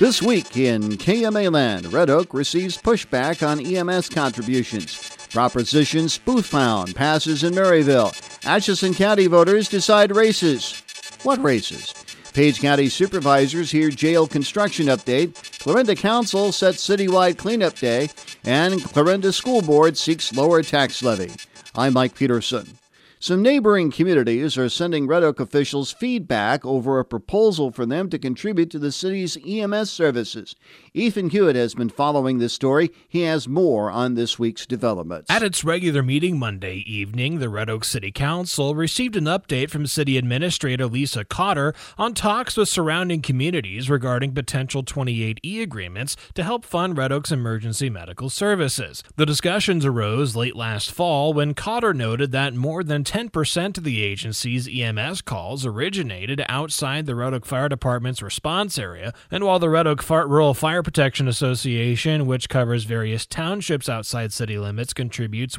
This week in KMA Land, Red Oak receives pushback on EMS contributions. Proposition Spoofhound passes in Maryville. Atchison County voters decide races. What races? Page County supervisors hear jail construction update. Clarinda Council sets citywide cleanup day. And Clarinda School Board seeks lower tax levy. I'm Mike Peterson. Some neighboring communities are sending Red Oak officials feedback over a proposal for them to contribute to the city's EMS services. Ethan Hewitt has been following this story. He has more on this week's developments. At its regular meeting Monday evening, the Red Oak City Council received an update from City Administrator Lisa Cotter on talks with surrounding communities regarding potential 28E agreements to help fund Red Oak's emergency medical services. The discussions arose late last fall when Cotter noted that more than 10% of the agency's EMS calls originated outside the Red Oak Fire Department's response area, and while the Red Oak Rural Fire Protection Association, which covers various townships outside city limits, contributes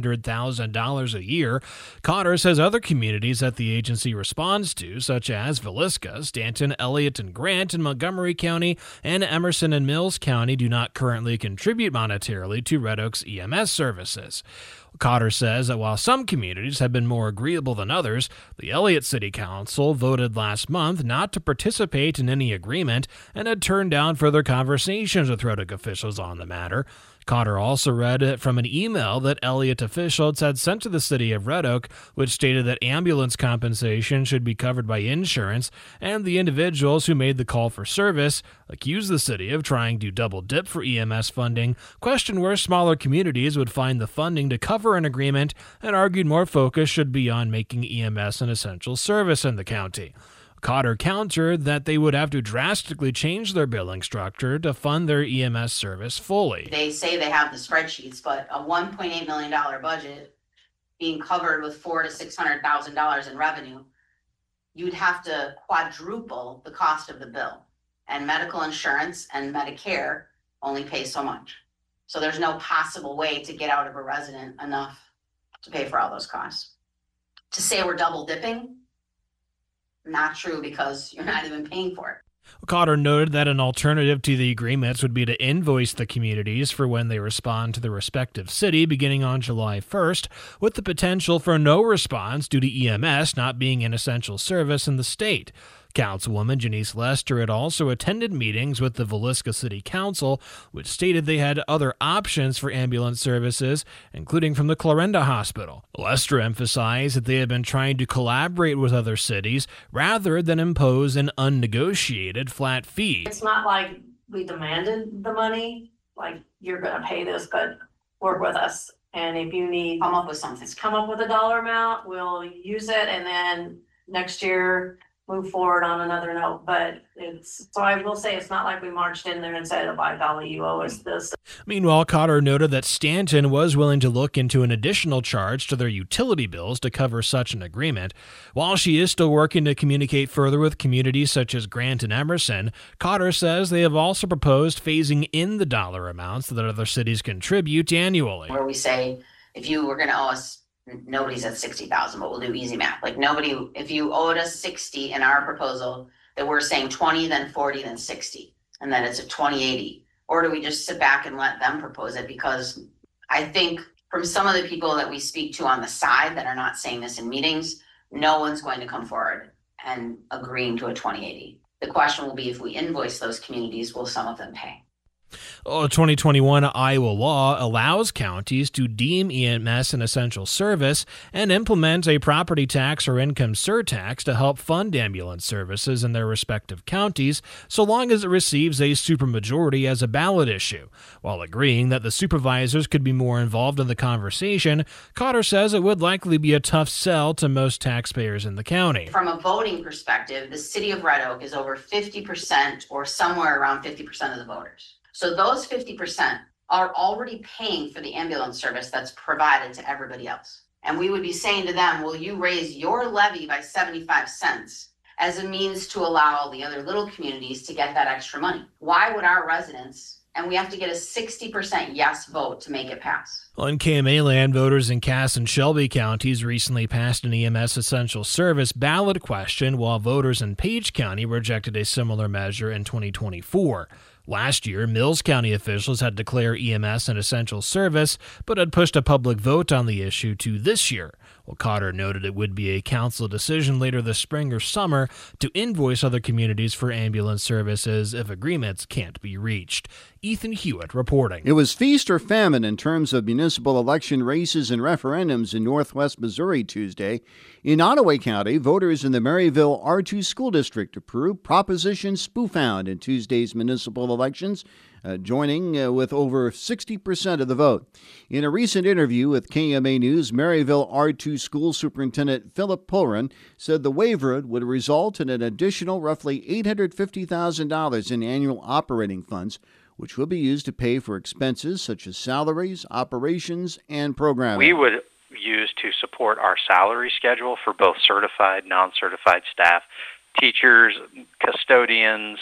$100,000 a year, Cotter says other communities that the agency responds to, such as Villisca, Stanton, Elliott, and Grant in Montgomery County, and Emerson and Mills County, do not currently contribute monetarily to Red Oak's EMS services. Cotter says that while some communities have been more agreeable than others, the Elliott City Council voted last month not to participate in any agreement and had turned down further conversations with Red Oak officials on the matter. Cotter also read from an email that Elliott officials had sent to the city of Red Oak, which stated that ambulance compensation should be covered by insurance, and the individuals who made the call for service accused the city of trying to double dip for EMS funding, questioned where smaller communities would find the funding to cover an agreement, and argued more focus should be on making EMS an essential service in the county. Cotter countered that they would have to drastically change their billing structure to fund their EMS service fully. They say they have the spreadsheets, but a $1.8 million budget being covered with $400,000 to $600,000 in revenue, you'd have to quadruple the cost of the bill. And medical insurance and Medicare only pay so much. So there's no possible way to get out of a resident enough to pay for all those costs. To say we're double dipping, not true, because you're not even paying for it. Cotter noted that an alternative to the agreements would be to invoice the communities for when they respond to the respective city beginning on July 1st, with the potential for no response due to EMS not being an essential service in the state. Councilwoman Janice Lester had also attended meetings with the Villisca City Council, which stated they had other options for ambulance services, including from the Clarinda Hospital. Lester emphasized that they had been trying to collaborate with other cities rather than impose an unnegotiated flat fee. It's not like we demanded the money, like you're going to pay this, but work with us. And if you need, Come up with something. come up with a dollar amount, we'll use it, and then next year move forward on another note. But so I will say it's not like we marched in there and said, oh, by golly, you owe us this. Meanwhile, Cotter noted that Stanton was willing to look into an additional charge to their utility bills to cover such an agreement. While she is still working to communicate further with communities such as Grant and Emerson, Cotter says they have also proposed phasing in the dollar amounts that other cities contribute annually. Where we say, if you were going to owe us, nobody's at 60,000, but we'll do easy math. Like nobody, if you owed us 60 in our proposal, that we're saying 20, then 40, then 60, and then it's a 20/80. Or do we just sit back and let them propose it? Because I think from some of the people that we speak to on the side that are not saying this in meetings, no one's going to come forward and agreeing to a 20/80. The question will be, if we invoice those communities, will some of them pay? A 2021 Iowa law allows counties to deem EMS an essential service and implement a property tax or income surtax to help fund ambulance services in their respective counties, so long as it receives a supermajority as a ballot issue. While agreeing that the supervisors could be more involved in the conversation, Cotter says it would likely be a tough sell to most taxpayers in the county. From a voting perspective, the city of Red Oak is over 50% or somewhere around 50% of the voters. So those 50% are already paying for the ambulance service that's provided to everybody else. And we would be saying to them, will you raise your levy by 75 cents as a means to allow the other little communities to get that extra money? Why would our residents and we have to get a 60% yes vote to make it pass. On KMA land, voters in Cass and Shelby counties recently passed an EMS essential service ballot question, while voters in Page County rejected a similar measure in 2024. Last year, Mills County officials had declared EMS an essential service, but had pushed a public vote on the issue to this year. Well, Cotter noted it would be a council decision later this spring or summer to invoice other communities for ambulance services if agreements can't be reached. Ethan Hewitt reporting. It was feast or famine in terms of municipal election races and referendums in northwest Missouri Tuesday. In Ottaway County, voters in the Maryville R2 school district approved Proposition Spoofhound in Tuesday's municipal elections, joining with over 60% of the vote. In a recent interview with KMA News, Maryville R2 School Superintendent Philip Pulren said the waiver would result in an additional roughly $850,000 in annual operating funds, which will be used to pay for expenses such as salaries, operations, and programming. We would use to support our salary schedule for both certified, non-certified staff, teachers, custodians,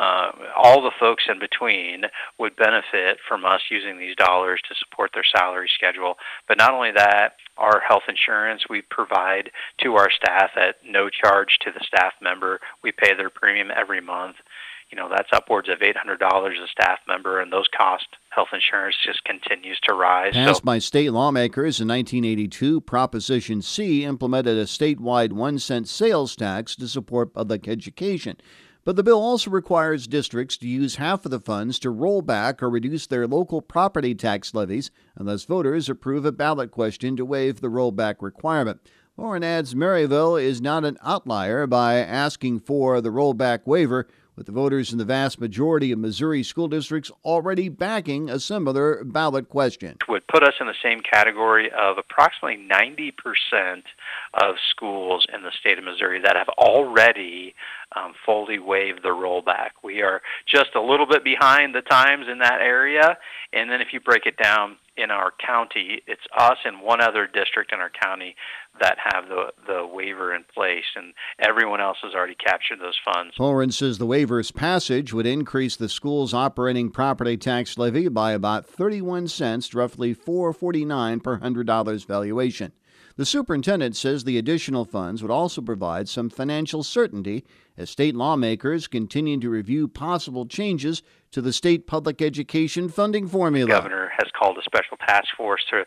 all the folks in between would benefit from us using these dollars to support their salary schedule. But not only that, our health insurance we provide to our staff at no charge to the staff member. We pay their premium every month. That's upwards of $800 a staff member, and those costs, health insurance just continues to rise. Passed by state lawmakers in 1982, Proposition C implemented a statewide 1-cent sales tax to support public education. But the bill also requires districts to use half of the funds to roll back or reduce their local property tax levies unless voters approve a ballot question to waive the rollback requirement. Lauren adds Maryville is not an outlier by asking for the rollback waiver, with the voters in the vast majority of Missouri school districts already backing a similar ballot question. It would put us in the same category of approximately 90% of schools in the state of Missouri that have already fully waived the rollback. We are just a little bit behind the times in that area, and then if you break it down in our county, it's us and one other district in our county that have the waiver in place, and everyone else has already captured those funds. Pulren says the waiver's passage would increase the school's operating property tax levy by about 31 cents, roughly $4.49 per $100 valuation. The superintendent says the additional funds would also provide some financial certainty as state lawmakers continue to review possible changes to the state public education funding formula. The governor has called a special task force to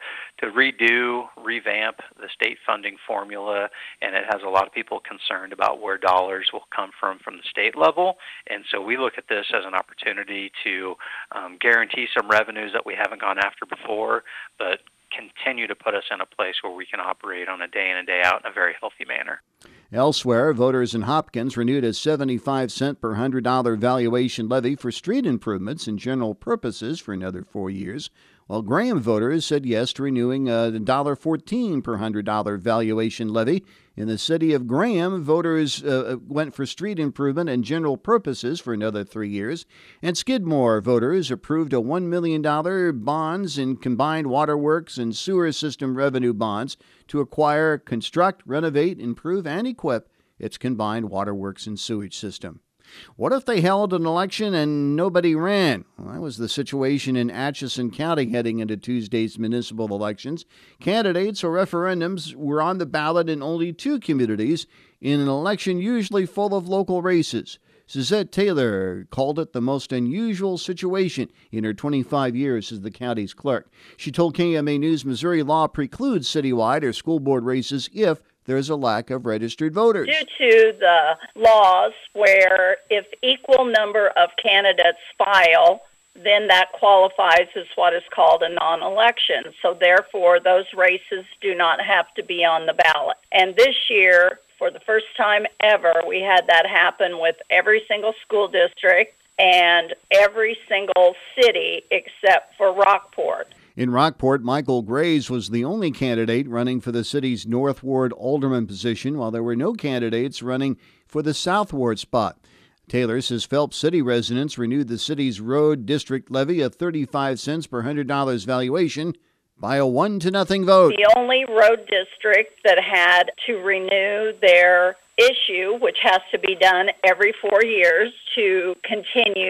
revamp the state funding formula, and it has a lot of people concerned about where dollars will come from the state level. And so we look at this as an opportunity to guarantee some revenues that we haven't gone after before, but continue to put us in a place where we can operate on a day in and day out in a very healthy manner. Elsewhere, voters in Hopkins renewed a 75-cent per $100 valuation levy for street improvements and general purposes for another 4 years, while Graham voters said yes to renewing a $1.14 per $100 valuation levy. In the city of Graham, voters went for street improvement and general purposes for another 3 years, and Skidmore voters approved a $1 million bonds in combined waterworks and sewer system revenue bonds to acquire, construct, renovate, improve, and equip its combined waterworks and sewage system. What if they held an election and nobody ran? Well, that was the situation in Atchison County heading into Tuesday's municipal elections. Candidates or referendums were on the ballot in only 2 communities in an election usually full of local races. Suzette Taylor called it the most unusual situation in her 25 years as the county's clerk. She told KMA News Missouri law precludes citywide or school board races if there's a lack of registered voters. Due to the laws where if equal number of candidates file, then that qualifies as what is called a non-election. So therefore, those races do not have to be on the ballot. And this year, for the first time ever, we had that happen with every single school district and every single city except for Rockport. In Rockport, Michael Graves was the only candidate running for the city's North Ward alderman position, while there were no candidates running for the South Ward spot. Taylor says Phelps City residents renewed the city's road district levy of 35 cents per $100 valuation by a 1-0 vote. The only road district that had to renew their issue, which has to be done every 4 years to continue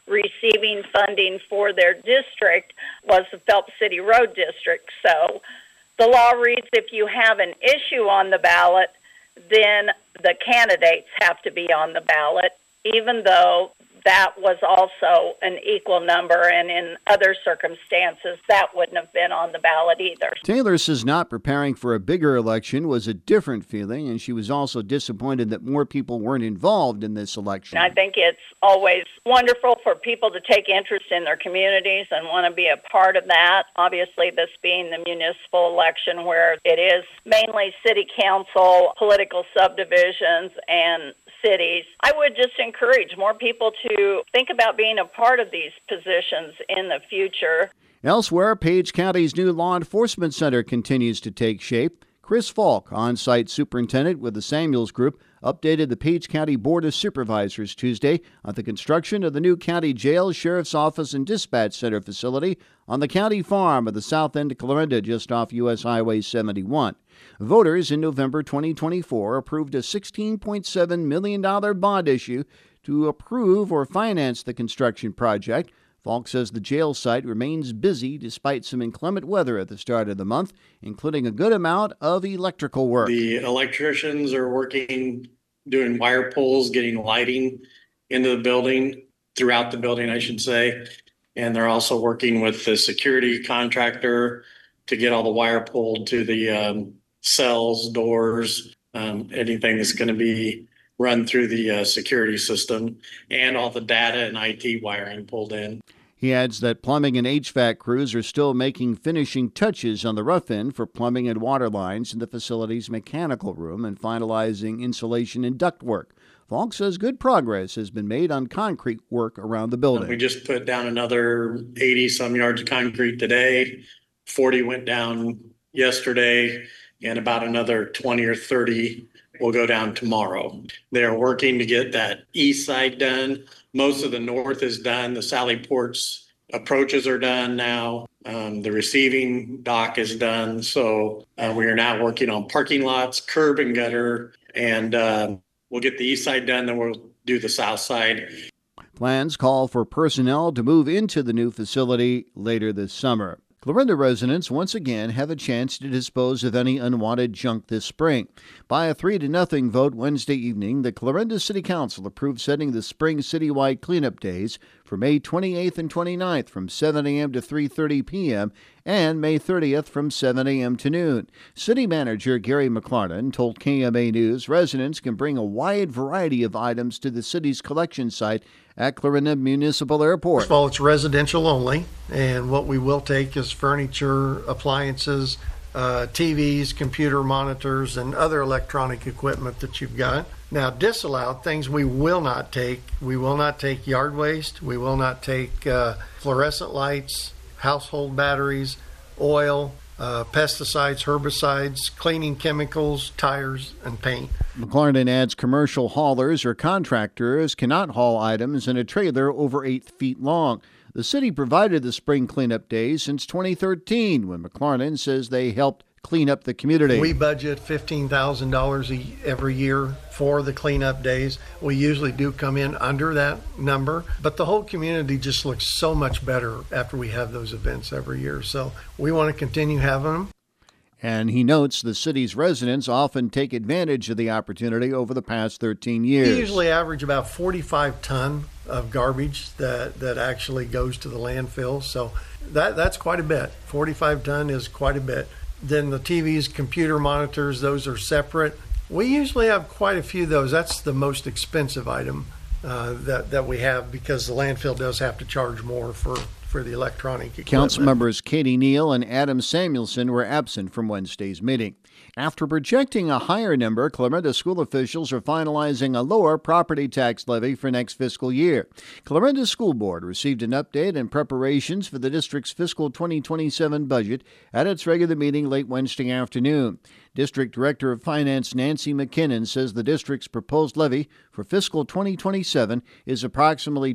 receiving funding for their district was the Phelps City Road District. So the law reads if you have an issue on the ballot, then the candidates have to be on the ballot, even though that was also an equal number, and in other circumstances, that wouldn't have been on the ballot either. Taylor says not preparing for a bigger election was a different feeling, and she was also disappointed that more people weren't involved in this election. I think it's always wonderful for people to take interest in their communities and want to be a part of that. Obviously, this being the municipal election where it is mainly city council, political subdivisions, and cities. I would just encourage more people to think about being a part of these positions in the future. Elsewhere, Page County's new law enforcement center continues to take shape. Chris Falk, on-site superintendent with the Samuels Group, updated the Page County Board of Supervisors Tuesday on the construction of the new county jail, sheriff's office, and dispatch center facility on the county farm of the south end of Clarinda, just off U.S. Highway 71. Voters in November 2024 approved a $16.7 million bond issue to approve or finance the construction project. Falk says the jail site remains busy despite some inclement weather at the start of the month, including a good amount of electrical work. The electricians are working, doing wire pulls, getting lighting into the building, throughout the building, I should say. And they're also working with the security contractor to get all the wire pulled to the cells, doors, anything that's going to be run through the security system, and all the data and IT wiring pulled in. He adds that plumbing and HVAC crews are still making finishing touches on the rough end for plumbing and water lines in the facility's mechanical room and finalizing insulation and ductwork. Falk says good progress has been made on concrete work around the building. We just put down another 80-some yards of concrete today. 40 went down yesterday, and about another 20 or 30 will go down tomorrow. They're working to get that east side done. Most of the north is done. The Sally Ports approaches are done now. The receiving dock is done. So we are now working on parking lots, curb and gutter, and we'll get the east side done, then we'll do the south side. Plans call for personnel to move into the new facility later this summer. Clarinda residents once again have a chance to dispose of any unwanted junk this spring. By a 3-0 vote Wednesday evening, the Clarinda City Council approved setting the spring citywide cleanup days for May 28th and 29th from 7 a.m. to 3:30 p.m. and May 30th from 7 a.m. to noon. City Manager Gary McLarnon told KMA News residents can bring a wide variety of items to the city's collection site at Clarinda Municipal Airport. First of all, it's residential only, and what we will take is furniture, appliances, TVs, computer monitors, and other electronic equipment that you've got. Now, disallowed things we will not take. We will not take yard waste. We will not take fluorescent lights, household batteries, oil, pesticides, herbicides, cleaning chemicals, tires, and paint. McLarnon adds commercial haulers or contractors cannot haul items in a trailer over 8 feet long. The city provided the spring cleanup days since 2013, when McLarnon says they helped clean up the community. We budget $15,000 every year for the cleanup days. We usually do come in under that number, but the whole community just looks so much better after we have those events every year. So we want to continue having them. And he notes the city's residents often take advantage of the opportunity over the past 13 years. We usually average about 45 ton of garbage that actually goes to the landfill. So that's quite a bit. 45 ton is quite a bit. Then the TVs, computer monitors, those are separate. We usually have quite a few of those. That's the most expensive item that we have, because the landfill does have to charge more for the electronic equipment. Council members Katie Neal and Adam Samuelson were absent from Wednesday's meeting. After projecting a higher number, Clarinda school officials are finalizing a lower property tax levy for next fiscal year. Clarinda School Board received an update in preparations for the district's fiscal 2027 budget at its regular meeting late Wednesday afternoon. District Director of Finance Nancy McKinnon says the district's proposed levy for fiscal 2027 is approximately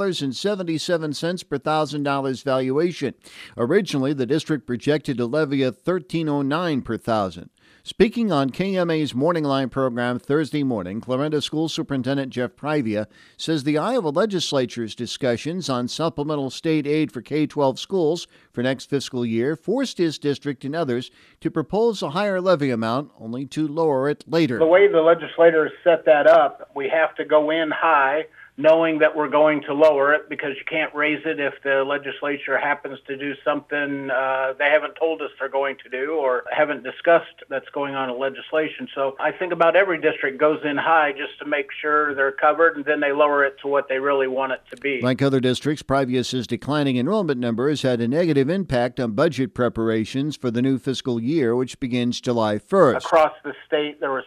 $12.77 per $1,000 valuation. Originally, the district projected a levy of $13.09 per thousand. Speaking on KMA's Morning Line program Thursday morning, Clarinda School Superintendent Jeff Privia says the Iowa legislature's discussions on supplemental state aid for K-12 schools for next fiscal year forced his district and others to propose a higher levy amount, only to lower it later. The way the legislators set that up, we have to go in high, knowing that we're going to lower it, because you can't raise it if the legislature happens to do something they haven't told us they're going to do or haven't discussed that's going on in legislation. So I think about every district goes in high just to make sure they're covered, and then they lower it to what they really want it to be. Like other districts, Privia says declining enrollment numbers had a negative impact on budget preparations for the new fiscal year, which begins July 1st. Across the state, there were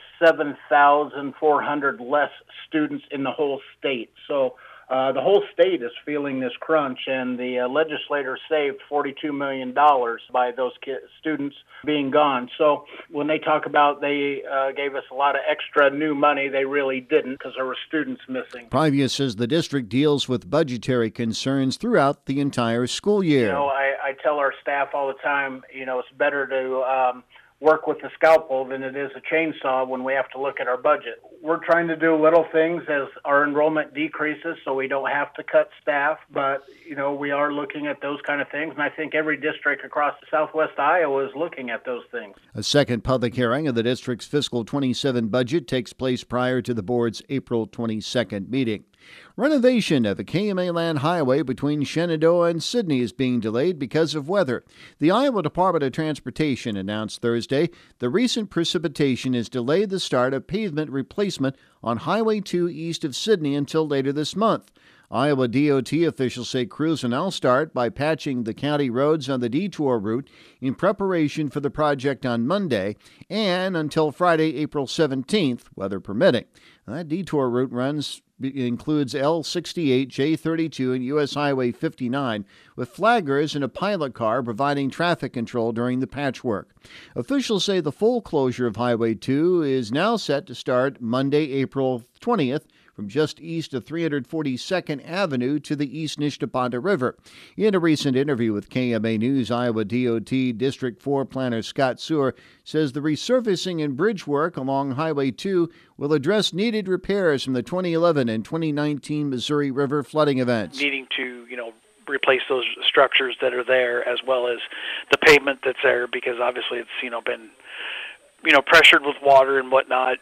7,400 less students in the whole state. So the whole state is feeling this crunch, and the legislators saved $42 million by those students being gone. So when they talk about they gave us a lot of extra new money, they really didn't, because there were students missing. Privia says the district deals with budgetary concerns throughout the entire school year. You know, I tell our staff all the time, you know, it's better to work with a scalpel than it is a chainsaw when we have to look at our budget. We're trying to do little things as our enrollment decreases so we don't have to cut staff, but, you know, we are looking at those kind of things, and I think every district across southwest Iowa is looking at those things. A second public hearing of the district's fiscal 27 budget takes place prior to the board's April 22nd meeting. Renovation of the KMA Land Highway between Shenandoah and Sidney is being delayed because of weather. The Iowa Department of Transportation announced Thursday the recent precipitation has delayed the start of pavement replacement on Highway 2 east of Sidney until later this month. Iowa DOT officials say crews will now start by patching the county roads on the detour route in preparation for the project on Monday and until Friday, April 17th, weather permitting. That detour route includes L68, J32, and U.S. Highway 59, with flaggers and a pilot car providing traffic control during the patchwork. Officials say the full closure of Highway 2 is now set to start Monday, April 20th, from just east of 342nd Avenue to the East Nishnabonda River. In a recent interview with KMA News, Iowa DOT District 4 planner Scott Sewer says the resurfacing and bridge work along Highway 2 will address needed repairs from the 2011 and 2019 Missouri River flooding events. Needing to, replace those structures that are there, as well as the pavement that's there, because obviously it's, been, pressured with water and whatnot,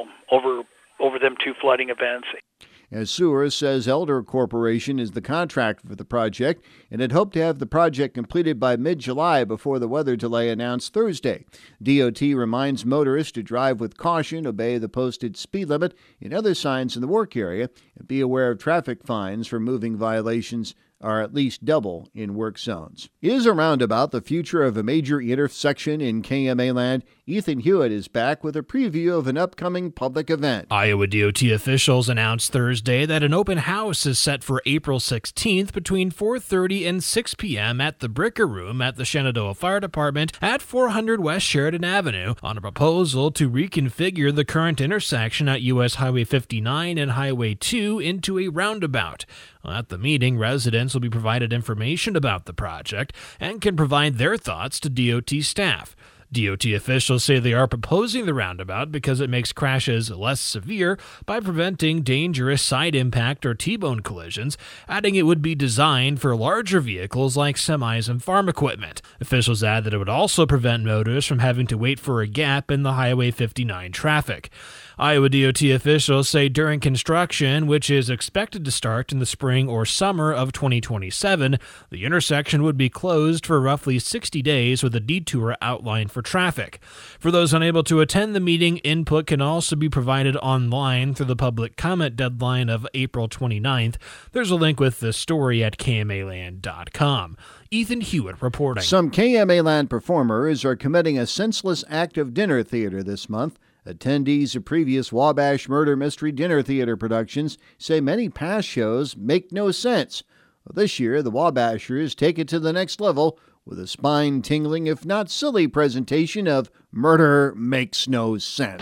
over them two flooding events. As Sewer says, Elder Corporation is the contractor for the project and had hoped to have the project completed by mid-July before the weather delay announced Thursday. DOT reminds motorists to drive with caution, obey the posted speed limit and other signs in the work area, and be aware of traffic fines for moving violations are at least double in work zones. Is a roundabout the future of a major intersection in KMA land? Ethan Hewitt is back with a preview of an upcoming public event. Iowa DOT officials announced Thursday that an open house is set for April 16th between 4:30 and 6 p.m. at the Bricker Room at the Shenandoah Fire Department at 400 West Sheridan Avenue on a proposal to reconfigure the current intersection at U.S. Highway 59 and Highway 2 into a roundabout. At the meeting, residents will be provided information about the project and can provide their thoughts to DOT staff. DOT officials say they are proposing the roundabout because it makes crashes less severe by preventing dangerous side impact or T-bone collisions, adding it would be designed for larger vehicles like semis and farm equipment. Officials add that it would also prevent motorists from having to wait for a gap in the Highway 59 traffic. Iowa DOT officials say during construction, which is expected to start in the spring or summer of 2027, the intersection would be closed for roughly 60 days with a detour outlined for traffic. For those unable to attend the meeting, input can also be provided online through the public comment deadline of April 29th. There's a link with this story at KMAland.com. Ethan Hewitt reporting. Some KMA Land performers are committing a senseless act of dinner theater this month. Attendees of previous Wabash Murder Mystery Dinner Theater productions say many past shows make no sense. This year, the Wabashers take it to the next level with a spine-tingling, if not silly, presentation of Murder Makes No Sense.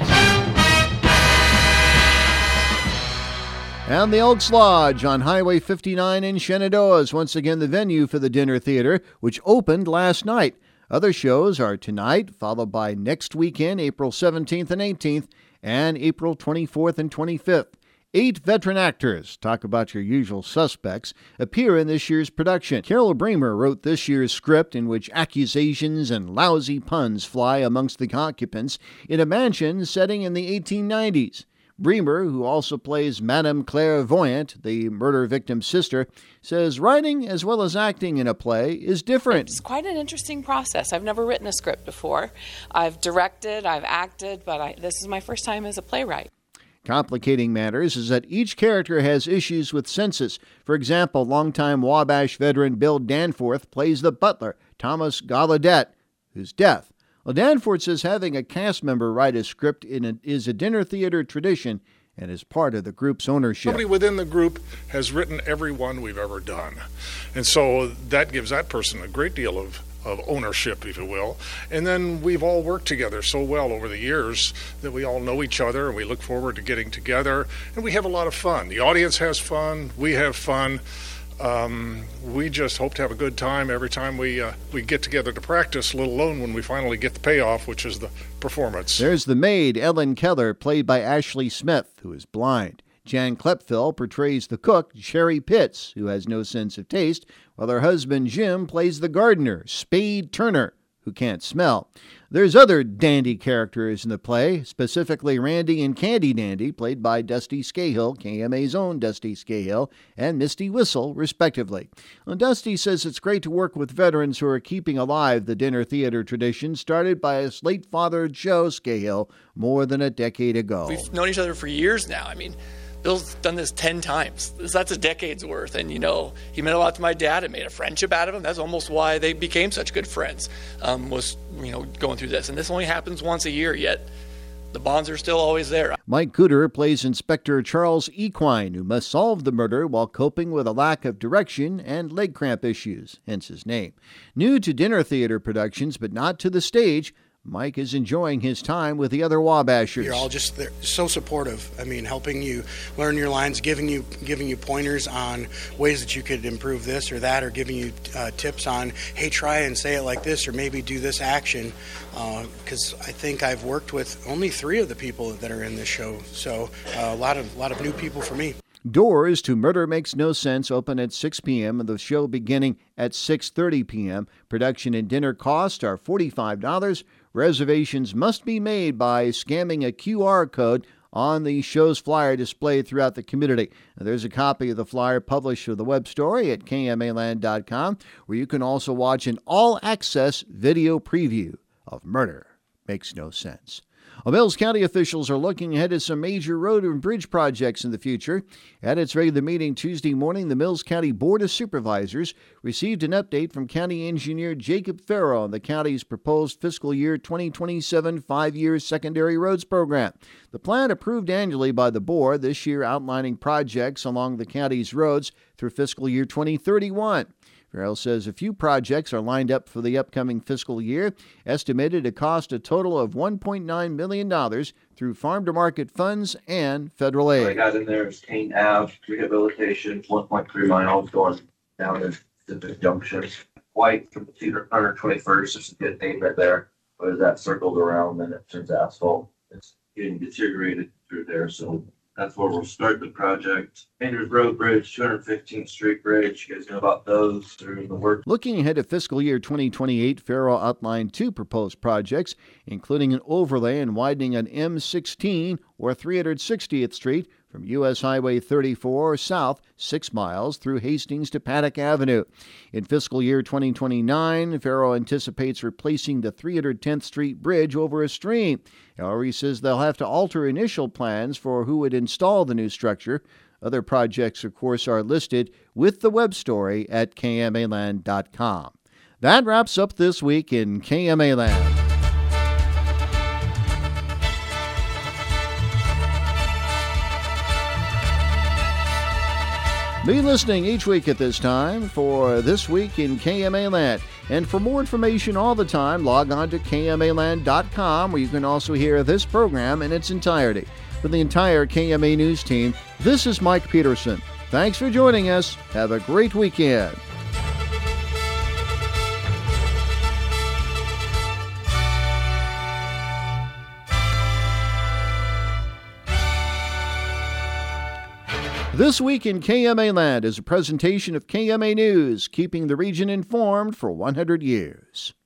And the Elks Lodge on Highway 59 in Shenandoah is once again the venue for the dinner theater, which opened last night. Other shows are tonight, followed by next weekend, April 17th and 18th, and April 24th and 25th. 8 veteran actors, talk about your usual suspects, appear in this year's production. Carol Bremer wrote this year's script, in which accusations and lousy puns fly amongst the occupants in a mansion setting in the 1890s. Bremer, who also plays Madame Clairvoyant, the murder victim's sister, says writing as well as acting in a play is different. It's quite an interesting process. I've never written a script before. I've directed, I've acted, but this is my first time as a playwright. Complicating matters is that each character has issues with census. For example, longtime Wabash veteran Bill Danforth plays the butler, Thomas Gallaudet, whose death. Well, Danforth says having a cast member write a script is a dinner theater tradition and is part of the group's ownership. Somebody within the group has written every one we've ever done. And so that gives that person a great deal of ownership, if you will. And then we've all worked together so well over the years that we all know each other, and we look forward to getting together, and we have a lot of fun. The audience has fun, we have fun. We just hope to have a good time every time we get together to practice, let alone when we finally get the payoff, which is the performance. There's the maid, Ellen Keller, played by Ashley Smith, who is blind. Jan Klepfel portrays the cook, Sherry Pitts, who has no sense of taste, while her husband, Jim, plays the gardener, Spade Turner, who can't smell. There's other dandy characters in the play, specifically Randy and Candy Dandy, played by Dusty Scahill, KMA's own Dusty Scahill, and Misty Whistle, respectively. Well, Dusty says it's great to work with veterans who are keeping alive the dinner theater tradition started by his late father, Joe Scahill, more than a decade ago. We've known each other for years now. I mean, Bill's done this 10 times. That's a decade's worth. And, he meant a lot to my dad. It made a friendship out of him. That's almost why they became such good friends, was going through this. And this only happens once a year, yet the bonds are still always there. Mike Cooter plays Inspector Charles Equine, who must solve the murder while coping with a lack of direction and leg cramp issues, hence his name. New to dinner theater productions, but not to the stage, Mike is enjoying his time with the other Wabashers. You're all just there, so supportive. I mean, helping you learn your lines, giving you pointers on ways that you could improve this or that, or giving you tips on, hey, try and say it like this, or maybe do this action. Because I think I've worked with only 3 of the people that are in this show, so a lot of new people for me. Doors to Murder Makes No Sense open at 6 p.m. and the show beginning at 6:30 p.m. Production and dinner costs are $45. Reservations must be made by scanning a QR code on the show's flyer displayed throughout the community. Now, there's a copy of the flyer published with the web story at kmaland.com, where you can also watch an all-access video preview of Murder Makes No Sense. Well, Mills County officials are looking ahead at some major road and bridge projects in the future. At its regular meeting Tuesday morning, the Mills County Board of Supervisors received an update from County Engineer Jacob Farrow on the county's proposed fiscal year 2027 5-year secondary roads program. The plan approved annually by the board this year outlining projects along the county's roads through fiscal year 2031. Farrell says a few projects are lined up for the upcoming fiscal year, estimated to cost a total of $1.9 million through farm-to-market funds and federal aid. What I got in there is Kane Ave rehabilitation, 1.3 miles going down to Pacific Junction. White from 121st, is a good name right there. But as that circled around, then it turns asphalt. It's getting deteriorated through there, so that's where we'll start the project. Andrews Road Bridge, 215th Street Bridge. You guys know about those through the work. Looking ahead to fiscal year 2028, Farrell outlined 2 proposed projects, including an overlay and widening on M16 or 360th Street from U.S. Highway 34 south 6 miles through Hastings to Paddock Avenue. In fiscal year 2029, Farrell anticipates replacing the 310th Street Bridge over a stream. However, he says they'll have to alter initial plans for who would install the new structure. Other projects, of course, are listed with the web story at kmaland.com. That wraps up this week in KMA Land. Be listening each week at this time for This Week in KMA Land. And for more information all the time, log on to kmaland.com, where you can also hear this program in its entirety. For the entire KMA News team, this is Mike Peterson. Thanks for joining us. Have a great weekend. This Week in KMA Land is a presentation of KMA News, keeping the region informed for 100 years.